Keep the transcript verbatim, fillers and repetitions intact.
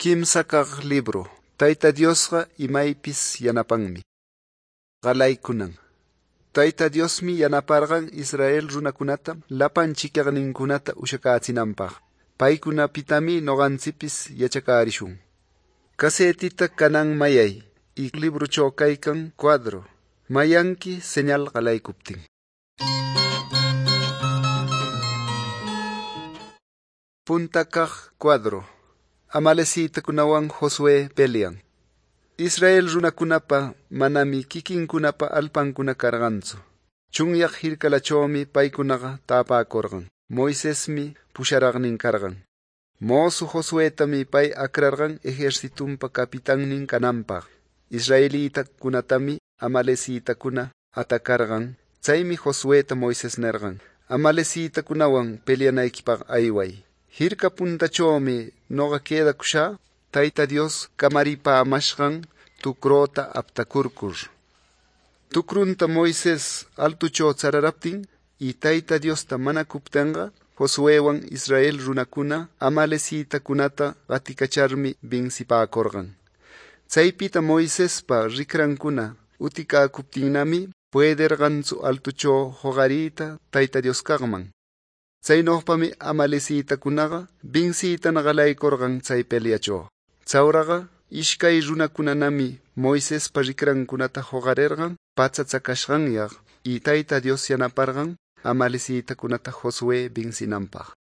Kimsa kaq libro. Tayta Diosqa imaypis yanapanmi. Qalaykunan. Tayta Diosmi yanaparqan Israel runakunata lapan chiqaqninkunata ushakachinanpaq. Paykunapitami noqanchipis yachakarishun. Kasetita kanan mayay. Y libruchaw kaykan cuadro. Mayanki señal qalaykuptin. Punta kaq cuadro. Amalesitakunawan Josué pelean. Israel runakunapa manami kikinkunapa alpankuna karqanchu. Chunyaq hirkalachawmi paykunaqa tapakurqan. Moisesmi pusharaqnin karqan. Mosu Josuétami pay akrarqan ejércitunpa kapitannin kananpaq. Israelitakunatami amalesitakuna atakarqan. Chaymi Josuéta Moises nerqan. Amalesitakunawan peleanaykipaq ayway. Hirka puntachawmi noqa quedakushá Tayta Dios kamaripaamashqan tukrota aptakurkur. Tukrunta Moises altuchaw chararaptin y Tayta Diosta manakuptinqa Josuéwan Israel runakuna amalesitakunata qatikacharmi vincipakurqan. Chaypita Moisespa rikrankuna utikakuptinnami puederqanchu altuchaw huqariyta Tayta Dios kaqman. Chaynoqpami amalesitakunaqa vincitana qalaykurqan chay peleachaw. Chawraqa ishkay runakunanami Moisespa rikrankunata huqarirqan patsachakashqanyaq y Tayta Dios yanaparqan amalesitakunata Josué vincinanpaq.